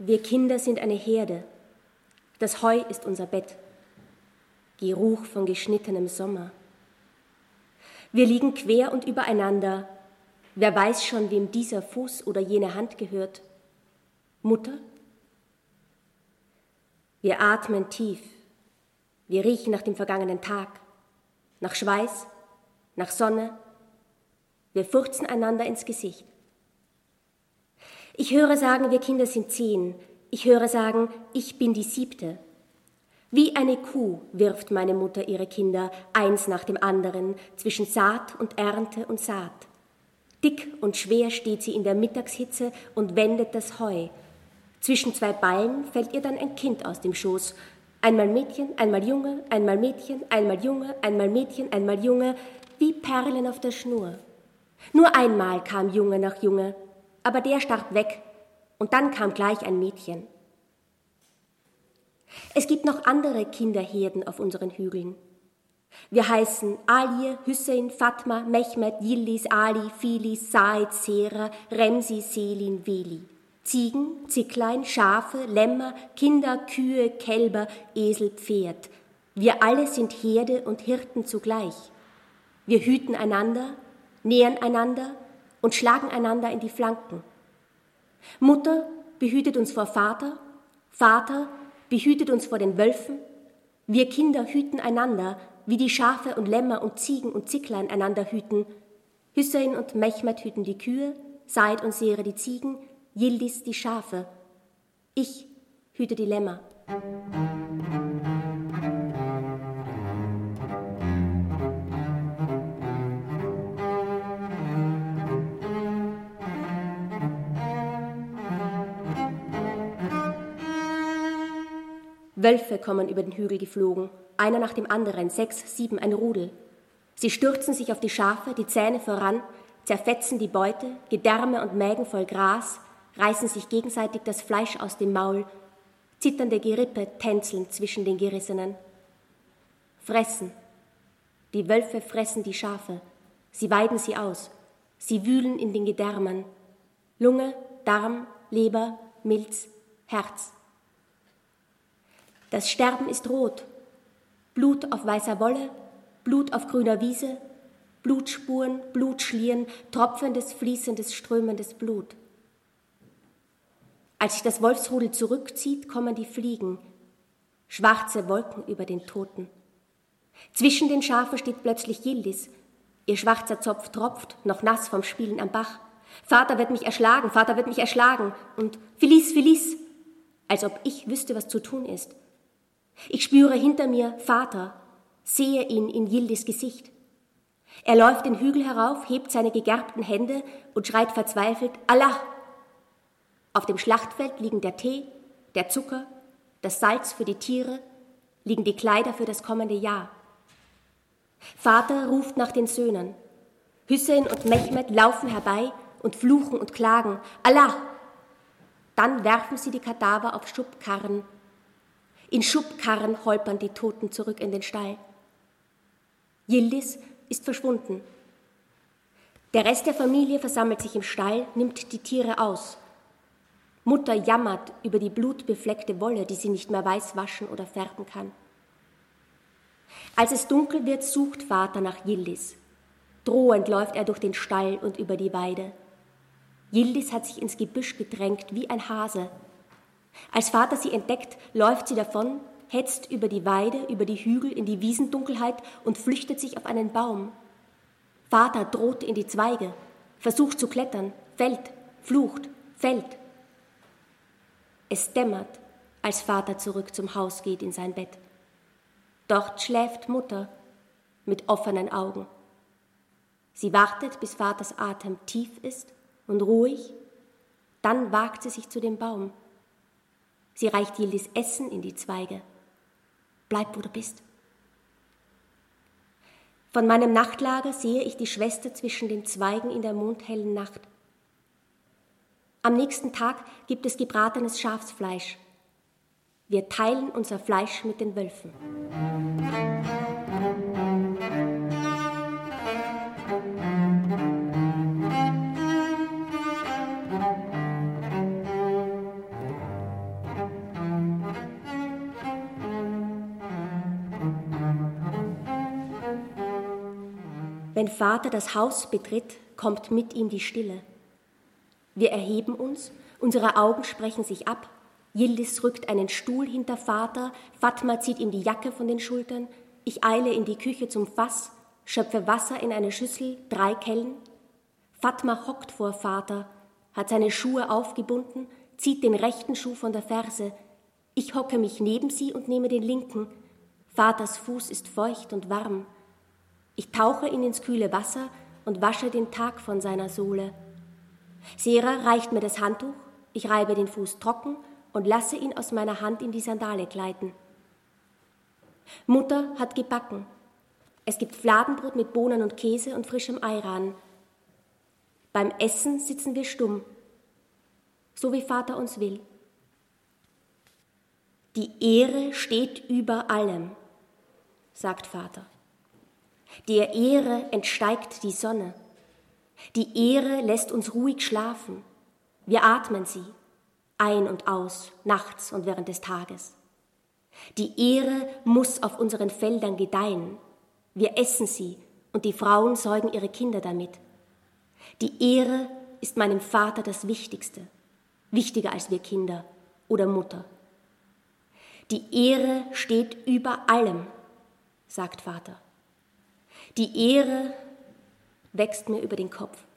Wir Kinder sind eine Herde. Das Heu ist unser Bett. Geruch von geschnittenem Sommer. Wir liegen quer und übereinander. Wer weiß schon, wem dieser Fuß oder jene Hand gehört? Mutter? Wir atmen tief. Wir riechen nach dem vergangenen Tag, nach Schweiß, nach Sonne. Wir furzen einander ins Gesicht. Ich höre sagen, wir Kinder sind 10. Ich höre sagen, ich bin die 7. Wie eine Kuh wirft meine Mutter ihre Kinder eins nach dem anderen zwischen Saat und Ernte und Saat. Dick und schwer steht sie in der Mittagshitze und wendet das Heu. Zwischen 2 Ballen fällt ihr dann ein Kind aus dem Schoß. Einmal Mädchen, einmal Junge, einmal Mädchen, einmal Junge, einmal Mädchen, einmal Junge, wie Perlen auf der Schnur. Nur einmal kam Junge nach Junge, aber der starb weg und dann kam gleich ein Mädchen. Es gibt noch andere Kinderherden auf unseren Hügeln. Wir heißen Ali, Hüseyin, Fatma, Mehmet, Yildiz, Ali, Filis, Said, Sera, Remsi, Selin, Veli. Ziegen, Zicklein, Schafe, Lämmer, Kinder, Kühe, Kälber, Esel, Pferd. Wir alle sind Herde und Hirten zugleich. Wir hüten einander, nähern einander und schlagen einander in die Flanken. Mutter behütet uns vor Vater, Vater behütet uns vor den Wölfen. Wir Kinder hüten einander, wie die Schafe und Lämmer und Ziegen und Zicklein einander hüten. Hüseyin und Mehmet hüten die Kühe, Said und Sera die Ziegen, Yildiz die Schafe. Ich hüte die Lämmer. Wölfe kommen über den Hügel geflogen, einer nach dem anderen, 6, 7, ein Rudel. Sie stürzen sich auf die Schafe, die Zähne voran, zerfetzen die Beute, Gedärme und Mägen voll Gras, reißen sich gegenseitig das Fleisch aus dem Maul, zitternde Gerippe tänzeln zwischen den Gerissenen. Fressen. Die Wölfe fressen die Schafe, sie weiden sie aus, sie wühlen in den Gedärmen. Lunge, Darm, Leber, Milz, Herz. Das Sterben ist rot. Blut auf weißer Wolle, Blut auf grüner Wiese, Blutspuren, Blutschlieren, tropfendes, fließendes, strömendes Blut. Als sich das Wolfsrudel zurückzieht, kommen die Fliegen, schwarze Wolken über den Toten. Zwischen den Schafen steht plötzlich Yildiz. Ihr schwarzer Zopf tropft, noch nass vom Spielen am Bach. Vater wird mich erschlagen, Vater wird mich erschlagen. Und Felice, Felice, als ob ich wüsste, was zu tun ist. Ich spüre hinter mir Vater, sehe ihn in Yildiz Gesicht. Er läuft den Hügel herauf, hebt seine gegerbten Hände und schreit verzweifelt, Allah! Auf dem Schlachtfeld liegen der Tee, der Zucker, das Salz für die Tiere, liegen die Kleider für das kommende Jahr. Vater ruft nach den Söhnen. Hüseyin und Mehmet laufen herbei und fluchen und klagen, Allah! Dann werfen sie die Kadaver auf Schubkarren. In Schubkarren holpern die Toten zurück in den Stall. Yildiz ist verschwunden. Der Rest der Familie versammelt sich im Stall, nimmt die Tiere aus. Mutter jammert über die blutbefleckte Wolle, die sie nicht mehr weiß waschen oder färben kann. Als es dunkel wird, sucht Vater nach Yildiz. Drohend läuft er durch den Stall und über die Weide. Yildiz hat sich ins Gebüsch gedrängt wie ein Hase. Als Vater sie entdeckt, läuft sie davon, hetzt über die Weide, über die Hügel in die Wiesendunkelheit und flüchtet sich auf einen Baum. Vater droht in die Zweige, versucht zu klettern, fällt, flucht, fällt. Es dämmert, als Vater zurück zum Haus geht in sein Bett. Dort schläft Mutter mit offenen Augen. Sie wartet, bis Vaters Atem tief ist und ruhig, dann wagt sie sich zu dem Baum. Sie reicht Yildiz Essen in die Zweige. Bleib, wo du bist. Von meinem Nachtlager sehe ich die Schwester zwischen den Zweigen in der mondhellen Nacht. Am nächsten Tag gibt es gebratenes Schafsfleisch. Wir teilen unser Fleisch mit den Wölfen. Wenn Vater das Haus betritt, kommt mit ihm die Stille. Wir erheben uns, unsere Augen sprechen sich ab. Yildiz rückt einen Stuhl hinter Vater, Fatma zieht ihm die Jacke von den Schultern. Ich eile in die Küche zum Fass, schöpfe Wasser in eine Schüssel, 3 Kellen. Fatma hockt vor Vater, hat seine Schuhe aufgebunden, zieht den rechten Schuh von der Ferse. Ich hocke mich neben sie und nehme den linken. Vaters Fuß ist feucht und warm. Ich tauche ihn ins kühle Wasser und wasche den Tag von seiner Sohle. Sera reicht mir das Handtuch, ich reibe den Fuß trocken und lasse ihn aus meiner Hand in die Sandale gleiten. Mutter hat gebacken. Es gibt Fladenbrot mit Bohnen und Käse und frischem Ayran. Beim Essen sitzen wir stumm, so wie Vater uns will. Die Ehre steht über allem, sagt Vater. Der Ehre entsteigt die Sonne. Die Ehre lässt uns ruhig schlafen. Wir atmen sie, ein und aus, nachts und während des Tages. Die Ehre muss auf unseren Feldern gedeihen. Wir essen sie und die Frauen säugen ihre Kinder damit. Die Ehre ist meinem Vater das Wichtigste, wichtiger als wir Kinder oder Mutter. Die Ehre steht über allem, sagt Vater. Die Ehre wächst mir über den Kopf.